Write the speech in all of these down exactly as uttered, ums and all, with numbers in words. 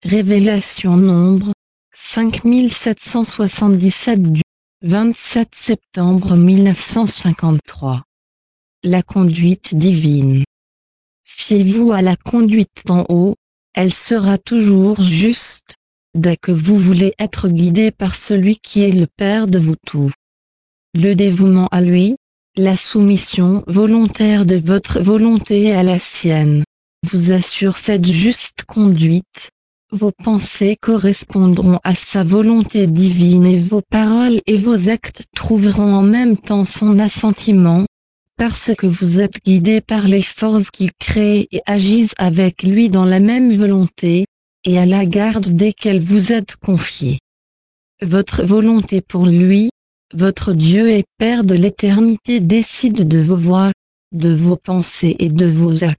Révélation Nombre, cinq mille sept cent soixante-dix-sept du vingt-sept septembre mille neuf cent cinquante-trois. La conduite divine. Fiez-vous à la conduite d'en haut, elle sera toujours juste, dès que vous voulez être guidé par celui qui est le Père de vous tous. Le dévouement à lui, la soumission volontaire de votre volonté à la sienne, vous assure cette juste conduite. Vos pensées correspondront à sa volonté divine et vos paroles et vos actes trouveront en même temps son assentiment, parce que vous êtes guidés par les forces qui créent et agissent avec lui dans la même volonté, et à la garde desquelles vous êtes confiés. Votre volonté pour lui, votre Dieu et Père de l'éternité décide de vos voies, de vos pensées et de vos actes.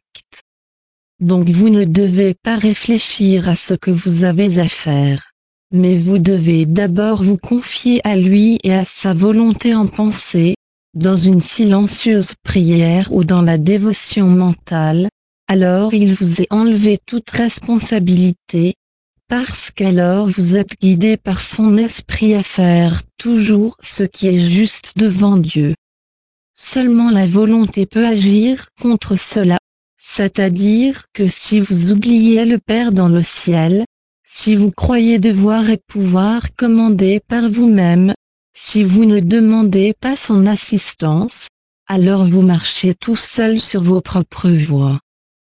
Donc vous ne devez pas réfléchir à ce que vous avez à faire, mais vous devez d'abord vous confier à lui et à sa volonté en pensée, dans une silencieuse prière ou dans la dévotion mentale, alors il vous est enlevé toute responsabilité, parce qu'alors vous êtes guidé par son esprit à faire toujours ce qui est juste devant Dieu. Seulement la volonté peut agir contre cela. C'est-à-dire que si vous oubliez le Père dans le ciel, si vous croyez devoir et pouvoir commander par vous-même, si vous ne demandez pas son assistance, alors vous marchez tout seul sur vos propres voies.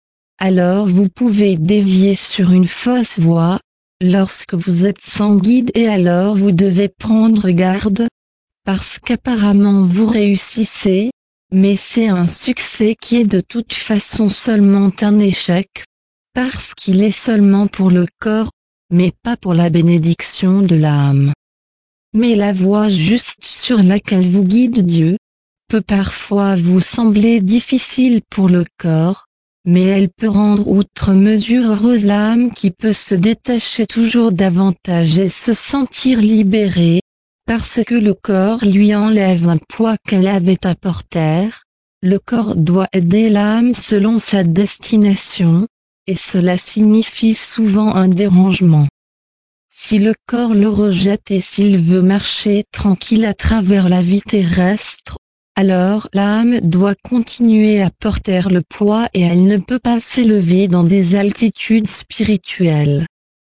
Alors vous pouvez dévier sur une fausse voie, lorsque vous êtes sans guide et alors vous devez prendre garde, parce qu'apparemment vous réussissez, mais c'est un succès qui est de toute façon seulement un échec, parce qu'il est seulement pour le corps, mais pas pour la bénédiction de l'âme. Mais la voie juste sur laquelle vous guide Dieu, peut parfois vous sembler difficile pour le corps, mais elle peut rendre outre mesure heureuse l'âme qui peut se détacher toujours davantage et se sentir libérée, parce que le corps lui enlève un poids qu'elle avait à porter. Le corps doit aider l'âme selon sa destination, et cela signifie souvent un dérangement. Si le corps le rejette et s'il veut marcher tranquille à travers la vie terrestre, alors l'âme doit continuer à porter le poids et elle ne peut pas s'élever dans des altitudes spirituelles.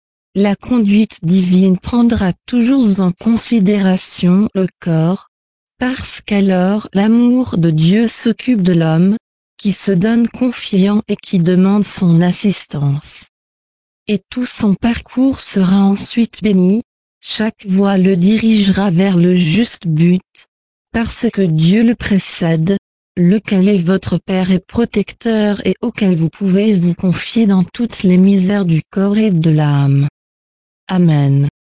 La conduite divine prendra toujours en considération le corps, parce qu'alors l'amour de Dieu s'occupe de l'homme, qui se donne confiant et qui demande son assistance. Et tout son parcours sera ensuite béni, chaque voie le dirigera vers le juste but, parce que Dieu le précède, lequel est votre Père et protecteur et auquel vous pouvez vous confier dans toutes les misères du corps et de l'âme. Amen.